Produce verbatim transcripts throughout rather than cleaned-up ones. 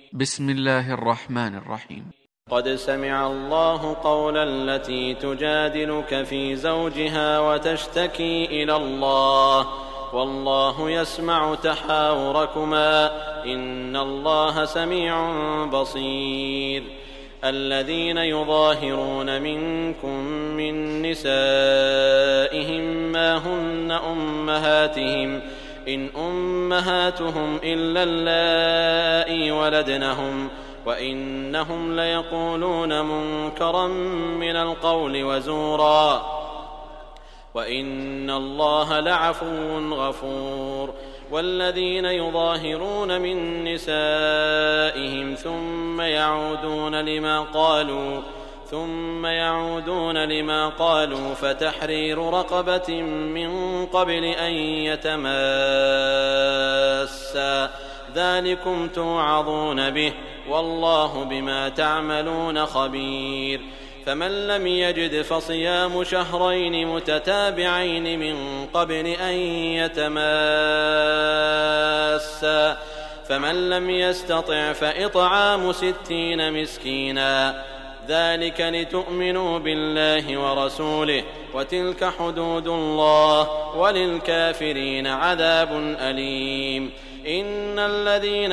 بسم الله الرحمن الرحيم. قد سمع الله قول التي تجادلك في زوجها وتشتكي إلى الله والله يسمع تحاوركما إن الله سميع بصير. الذين يظاهرون منكم من نسائهم ما هن أمهاتهم إن أمهاتهم إلا اللائي ولدنهم وإنهم ليقولون منكرا من القول وزورا وإن الله لعفو غفور. والذين يظاهرون من نسائهم ثم يعودون لما قالوا ثم يعودون لما قالوا فتحرير رقبة من قبل أن يتماسا ذلكم توعظون به والله بما تعملون خبير. فمن لم يجد فصيام شهرين متتابعين من قبل أن يتماسا فمن لم يستطع فإطعام ستين مسكينا ذلك لتؤمنوا بالله ورسوله وتلك حدود الله وللكافرين عذاب أليم. إن الذين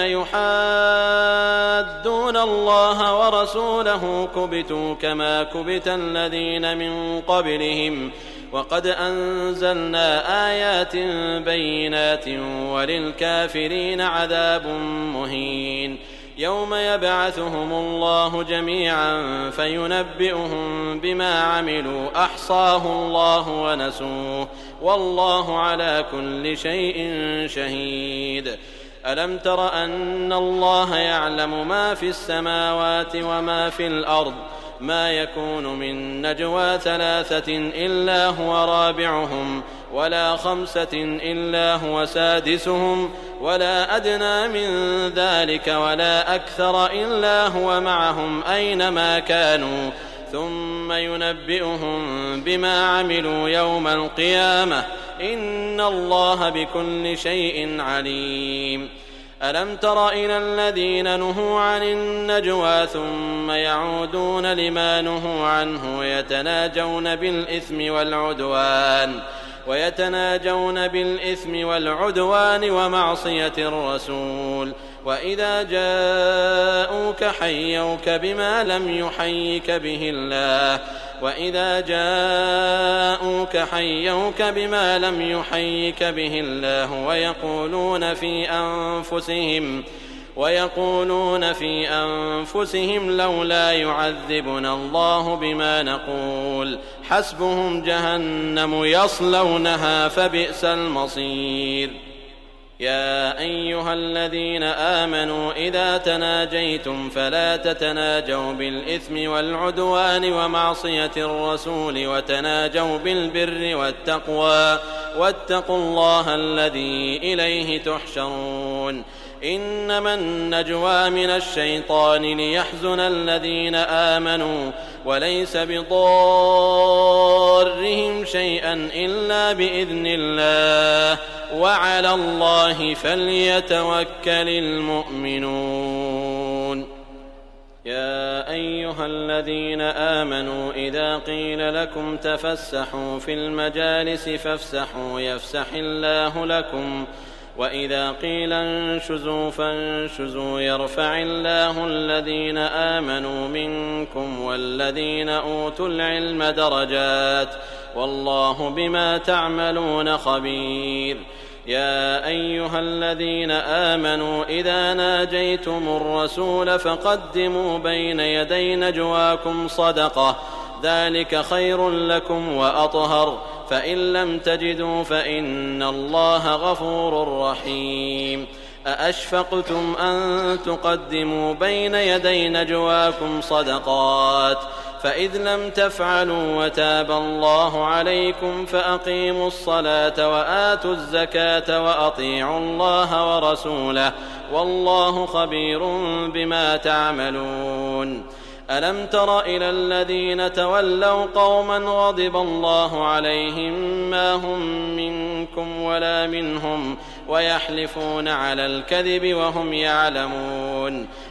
يحادون الله ورسوله كبتوا كما كبت الذين من قبلهم وقد أنزلنا آيات بينات وللكافرين عذاب مهين. يوم يبعثهم الله جميعا فينبئهم بما عملوا أحصاه الله ونسوه والله على كل شيء شهيد. ألم تر أن الله يعلم ما في السماوات وما في الأرض ما يكون من نجوى ثلاثة إلا هو رابعهم ولا خمسة إلا هو سادسهم ولا أدنى من ذلك ولا أكثر إلا هو معهم أينما كانوا ثم ينبئهم بما عملوا يوم القيامة إن الله بكل شيء عليم. ألم تر إلى الذين نهوا عن النجوى ثم يعودون لما نهوا عنه ويتناجون بالإثم والعدوان ويتناجون بالإثم والعدوان ومعصية الرسول وإذا جاءوك حيوك بما لم يحيك به الله وإذا جاءوك حيوك بما لم يحيك به الله ويقولون في أنفسهم ويقولون في أنفسهم لولا يعذبنا الله بما نقول حسبهم جهنم يصلونها فبئس المصير. يا أيها الذين آمنوا إذا تناجيتم فلا تتناجوا بالإثم والعدوان ومعصية الرسول وتناجوا بالبر والتقوى واتقوا الله الذي إليه تحشرون. إنما النجوى من الشيطان ليحزن الذين آمنوا وليس بضارهم شيئا إلا بإذن الله وعلى الله فليتوكل المؤمنون. يا أيها الذين آمنوا إذا قيل لكم تفسحوا في المجالس فافسحوا يفسح الله لكم وإذا قيل انشزوا فانشزوا يرفع الله الذين آمنوا منكم والذين أوتوا العلم درجات والله بما تعملون خبير. يا أيها الذين آمنوا إذا ناجيتم الرسول فقدموا بين يدي نجواكم صدقة ذلك خير لكم وأطهر فإن لم تجدوا فإن الله غفور رحيم. أأشفقتم أن تقدموا بين يدي نجواكم صدقات فإذ لم تفعلوا وتاب الله عليكم فأقيموا الصلاة وآتوا الزكاة وأطيعوا الله ورسوله والله خبير بما تعملون. ألم تر إلى الذين تولوا قوما غضب الله عليهم ما هم منكم ولا منهم ويحلفون على الكذب وهم يعلمون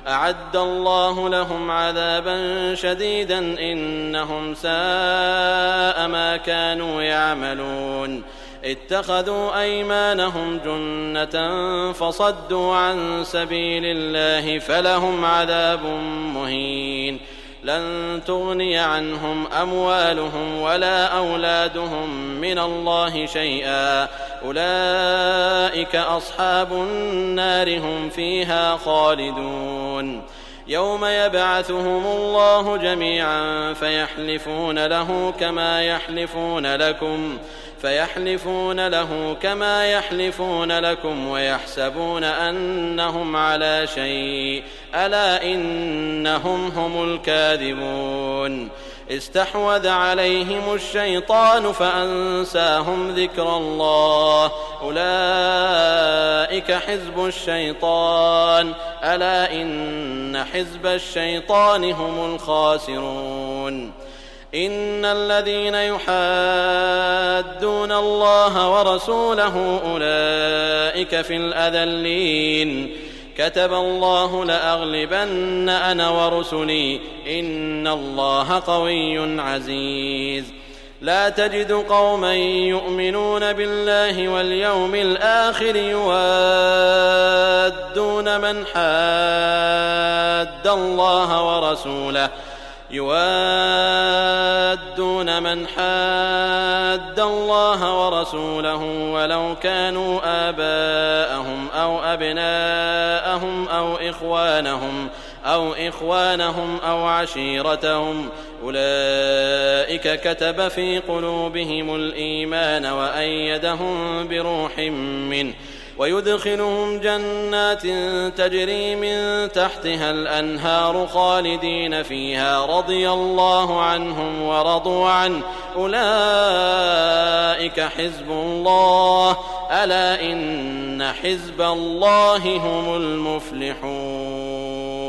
أعد الله لهم عذابا شديدا إنهم ساء ما كانوا يعملون اتخذوا أيمانهم جنة فصدوا عن سبيل الله فلهم عذاب مهين لن تغني عنهم أموالهم ولا أولادهم من الله شيئا أولئك أصحاب النار هم فيها خالدون يوم يبعثهم الله جميعا فيحلفون له كما يحلفون لكم فيحلفون له كما يحلفون لكم ويحسبون أنهم على شيء ألا إنهم هم الكاذبون استحوذ عليهم الشيطان فأنساهم ذكر الله أولئك حزب الشيطان ألا إن حزب الشيطان هم الخاسرون إن الذين يحادون الله ورسوله أولئك في الأذلين كتب الله لأغلبن أنا ورسلي إن الله قوي عزيز لا تجد قوما يؤمنون بالله واليوم الآخر يوادون من حاد الله ورسوله يوادون من حاد الله ورسوله ولو كانوا آباءهم أو أبناءهم أو إخوانهم أو إخوانهم أو عشيرتهم أولئك كتب في قلوبهم الإيمان وأيدهم بروح منه ويدخلهم جنات تجري من تحتها الأنهار خالدين فيها رضي الله عنهم ورضوا عنه أولئك حزب الله ألا إن حزب الله هم المفلحون.